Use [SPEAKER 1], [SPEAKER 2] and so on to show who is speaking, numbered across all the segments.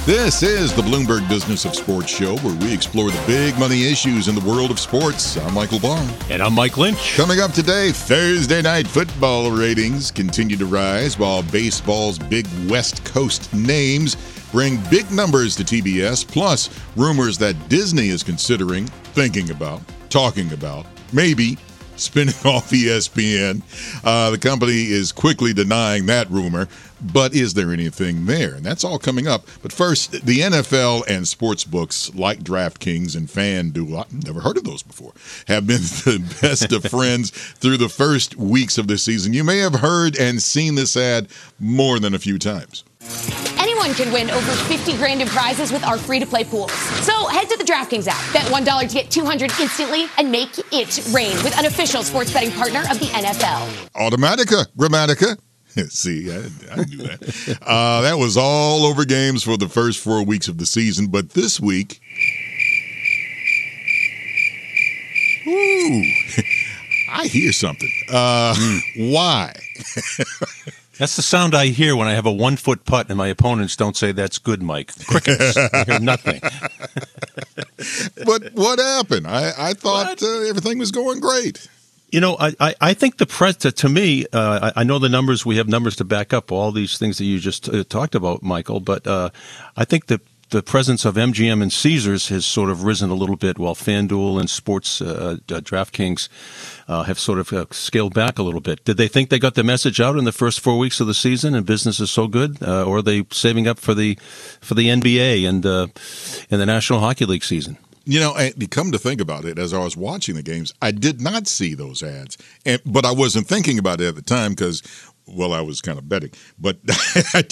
[SPEAKER 1] This is the Bloomberg Business of Sports show, where we explore the big money issues in the world of sports. I'm Michael Barr.
[SPEAKER 2] And I'm Mike Lynch.
[SPEAKER 1] Coming up today, Thursday night football ratings continue to rise, while baseball's big West Coast names bring big numbers to TBS, plus rumors that Disney is considering, thinking about, talking about, maybe spinning off ESPN. The company is quickly denying that rumor, but is there anything there? And that's all coming up. But first, the NFL and sports books like DraftKings and FanDuel, I've never heard of those before, have been the best of friends through the first weeks of this season. You may have heard and seen this ad more than a few times.
[SPEAKER 3] Anyone can win over $50,000 in prizes with our free-to-play pools. So head to the DraftKings app, bet $1 to get $200 instantly, and make it rain with an official sports betting partner of the NFL.
[SPEAKER 1] Automatica, Grammatica. See, I knew that. That was all over games for the first 4 weeks of the season, but this week, I hear something. Why?
[SPEAKER 2] That's the sound I hear when I have a 1-foot putt and my opponents don't say that's good, Mike. Crickets. I hear nothing.
[SPEAKER 1] But what happened? I thought everything was going great.
[SPEAKER 2] You know, I think to me, I know the numbers, we have numbers to back up all these things that you just talked about, Michael, but I think that the presence of MGM and Caesars has sort of risen a little bit, while FanDuel and Sports DraftKings have sort of scaled back a little bit. Did they think they got the message out in the first 4 weeks of the season and business is so good, or are they saving up for the NBA and the National Hockey League season?
[SPEAKER 1] You know, come to think about it, as I was watching the games, I did not see those ads, but I wasn't thinking about it at the time because, well, I was kind of betting, but I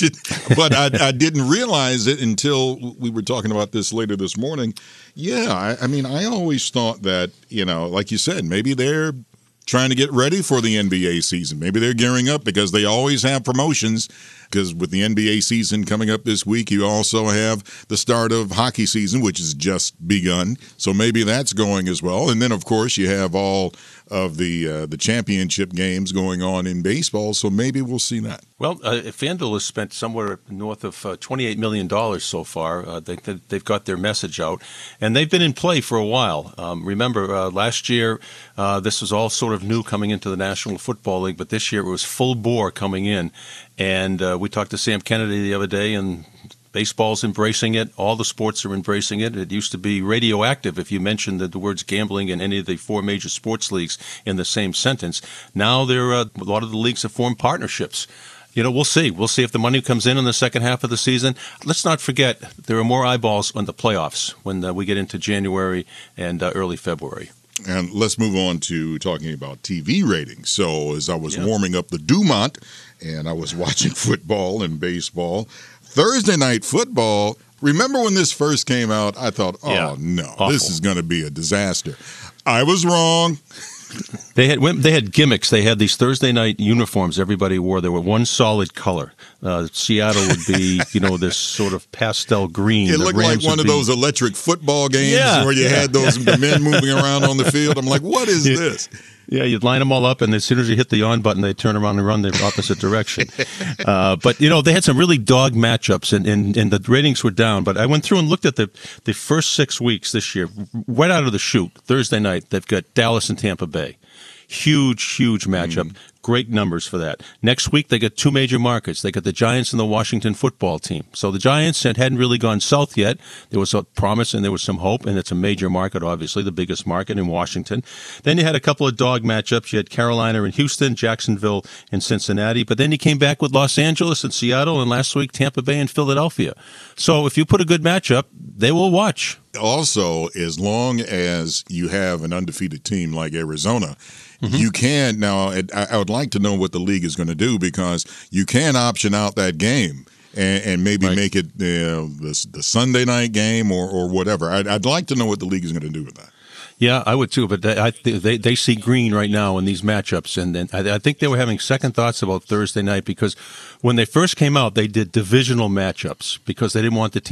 [SPEAKER 1] didn't realize it until we were talking about this later this morning. Yeah, I mean, I always thought that, you know, like you said, maybe they're trying to get ready for the NBA season. Maybe they're gearing up because they always have promotions. Because with the NBA season coming up this week, you also have the start of hockey season, which has just begun. So maybe that's going as well. And then, of course, you have all of the championship games going on in baseball. So maybe we'll see that.
[SPEAKER 2] Well, FanDuel has spent somewhere north of $28 million so far. They've got their message out, and they've been in play for a while. Remember, last year, this was all sort of new coming into the National Football League, but this year it was full bore coming in. And we talked to Sam Kennedy the other day, and baseball's embracing it. All the sports are embracing it. It used to be radioactive if you mentioned the words gambling in any of the 4 major sports leagues in the same sentence. Now a lot of the leagues have formed partnerships. You know, we'll see. We'll see if the money comes in the second half of the season. Let's not forget there are more eyeballs on the playoffs when we get into January and early February.
[SPEAKER 1] And let's move on to talking about TV ratings. So as I was warming up the Dumont and I was watching football and baseball, Thursday night football, remember when this first came out, I thought,
[SPEAKER 2] awful.
[SPEAKER 1] This is going to be a disaster. I was wrong.
[SPEAKER 2] They had gimmicks. They had these Thursday night uniforms everybody wore. They were one solid color. Seattle would be, this sort of pastel green.
[SPEAKER 1] It looked like one of those electric football games where you had those men moving around on the field. I'm like, what is this?
[SPEAKER 2] Yeah, you'd line them all up, and as soon as you hit the on button, they turn around and run the opposite direction. But, they had some really dog matchups, and the ratings were down. But I went through and looked at the first 6 weeks this year, right out of the chute. Thursday night, they've got Dallas and Tampa Bay. Huge matchup. Great numbers for that. Next week, they got 2 major markets. They got the Giants and the Washington football team. So the Giants hadn't really gone south yet. There was a promise and there was some hope, and it's a major market, obviously, the biggest market in Washington. Then you had a couple of dog matchups. You had Carolina and Houston, Jacksonville and Cincinnati. But then you came back with Los Angeles and Seattle, and last week, Tampa Bay and Philadelphia. So if you put a good matchup, they will watch.
[SPEAKER 1] Also, as long as you have an undefeated team like Arizona, you can now. I would like to know what the league is going to do, because you can option out that game and maybe make it the Sunday night game or whatever. I'd like to know what the league is going to do with that.
[SPEAKER 2] Yeah, I would too, but they see green right now in these matchups, and I think they were having second thoughts about Thursday night, because when they first came out, they did divisional matchups because they didn't want the teams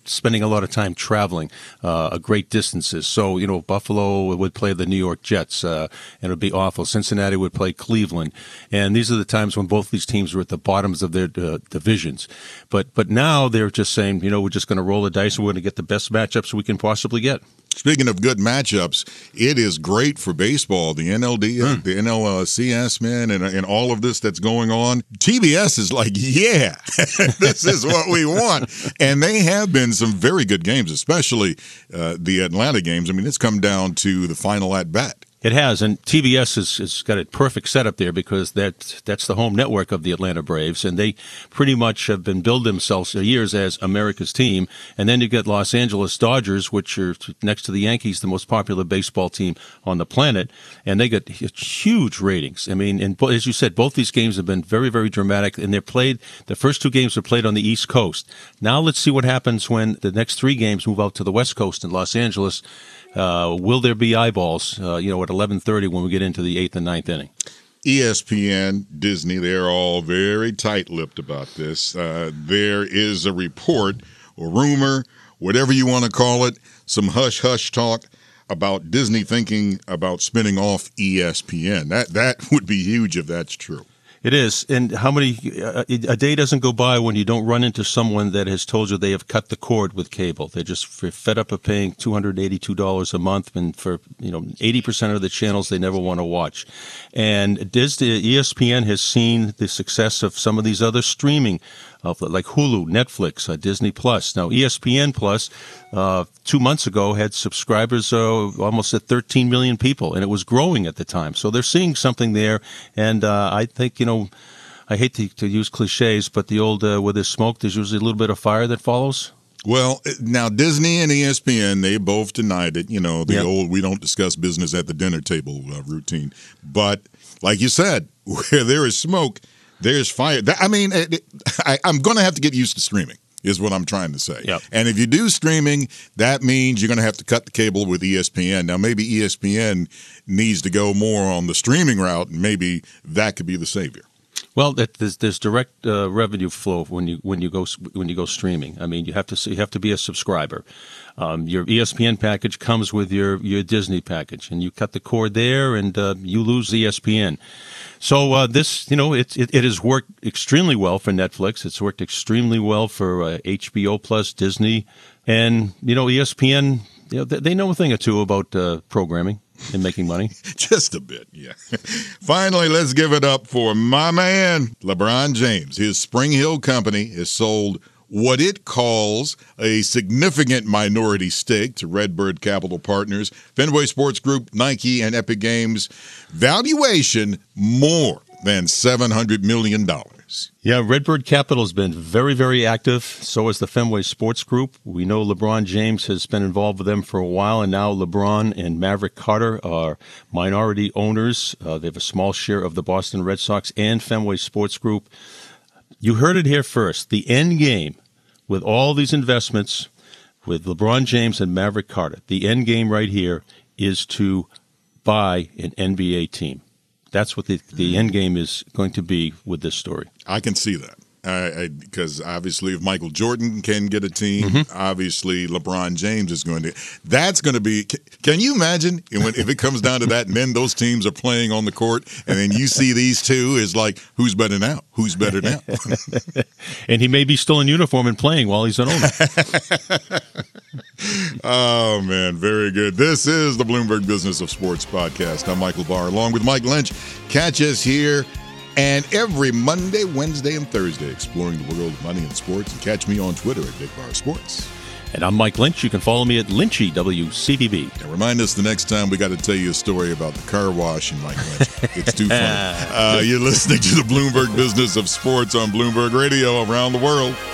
[SPEAKER 2] spending a lot of time traveling great distances. So, Buffalo would play the New York Jets, and it would be awful. Cincinnati would play Cleveland. And these are the times when both these teams were at the bottoms of their divisions. But now they're just saying, we're just going to roll the dice and we're going to get the best matchups we can possibly get.
[SPEAKER 1] Speaking of good matchups, it is great for baseball. The NLD, the NLCS, man, and all of this that's going on. TBS is like, yeah, this is what we want. And they have been some very good games, especially the Atlanta games. I mean, it's come down to the final at-bat.
[SPEAKER 2] It has, and TBS has got a perfect setup there because that's the home network of the Atlanta Braves, and they pretty much have been billed themselves for years as America's team. And then you get Los Angeles Dodgers, which are next to the Yankees, the most popular baseball team on the planet, and they get huge ratings. I mean, and as you said, both these games have been very, very dramatic, and the first two games were played on the East Coast. Now let's see what happens when the next three games move out to the West Coast in Los Angeles. Will there be eyeballs, at 11:30 when we get into the 8th and 9th inning?
[SPEAKER 1] ESPN, Disney, they're all very tight-lipped about this. There is a report or rumor, whatever you want to call it, some hush-hush talk about Disney thinking about spinning off ESPN. That would be huge if that's true.
[SPEAKER 2] It is. And a day doesn't go by when you don't run into someone that has told you they have cut the cord with cable. They're just fed up of paying $282 a month, and for 80% of the channels they never want to watch. And Disney, ESPN has seen the success of some of these other streaming like Hulu, Netflix, Disney Plus. Now, ESPN Plus, 2 months ago, had subscribers almost at 13 million people, and it was growing at the time. So they're seeing something there, and I think, I hate to use cliches, but the old, where there's smoke, there's usually a little bit of fire that follows.
[SPEAKER 1] Well, now Disney and ESPN, they both denied it, old "we don't discuss business at the dinner table" routine. But like you said, where there is smoke, there's fire. I'm going to have to get used to streaming, is what I'm trying to say.
[SPEAKER 2] Yep.
[SPEAKER 1] And if you do streaming, that means you're going to have to cut the cable with ESPN. Now, maybe ESPN needs to go more on the streaming route, and maybe that could be the savior.
[SPEAKER 2] Well, there's direct revenue flow when you go streaming. I mean, you have to be a subscriber. Your ESPN package comes with your Disney package, and you cut the cord there, and you lose ESPN. So this, it has worked extremely well for Netflix. It's worked extremely well for HBO Plus, Disney, and ESPN. They know a thing or two about programming and making money.
[SPEAKER 1] Just a bit, yeah. Finally, let's give it up for my man, LeBron James. His Spring Hill company has sold what it calls a significant minority stake to Redbird Capital Partners, Fenway Sports Group, Nike, and Epic Games. Valuation more than $700 million.
[SPEAKER 2] Yeah, Redbird Capital has been very, very active. So has the Fenway Sports Group. We know LeBron James has been involved with them for a while, and now LeBron and Maverick Carter are minority owners. They have a small share of the Boston Red Sox and Fenway Sports Group. You heard it here first. The end game with all these investments with LeBron James and Maverick Carter, the end game right here is to buy an NBA team. That's what the end game is going to be with this story.
[SPEAKER 1] I can see that. Because obviously if Michael Jordan can get a team, obviously LeBron James is going to. That's going to be. Can you imagine if it comes down to that, and then those teams are playing on the court, and then you see these two is like, who's better now? Who's better now?
[SPEAKER 2] And he may be still in uniform and playing while he's an owner.
[SPEAKER 1] Oh, man, very good. This is the Bloomberg Business of Sports podcast. I'm Michael Barr, along with Mike Lynch. Catch us here and every Monday, Wednesday, and Thursday, exploring the world of money and sports. And catch me on Twitter at Big Bar Sports.
[SPEAKER 2] And I'm Mike Lynch. You can follow me at Lynchy, WCBB.
[SPEAKER 1] And remind us the next time we got to tell you a story about the car wash and Mike Lynch. It's too funny. You're listening to the Bloomberg Business of Sports on Bloomberg Radio around the world.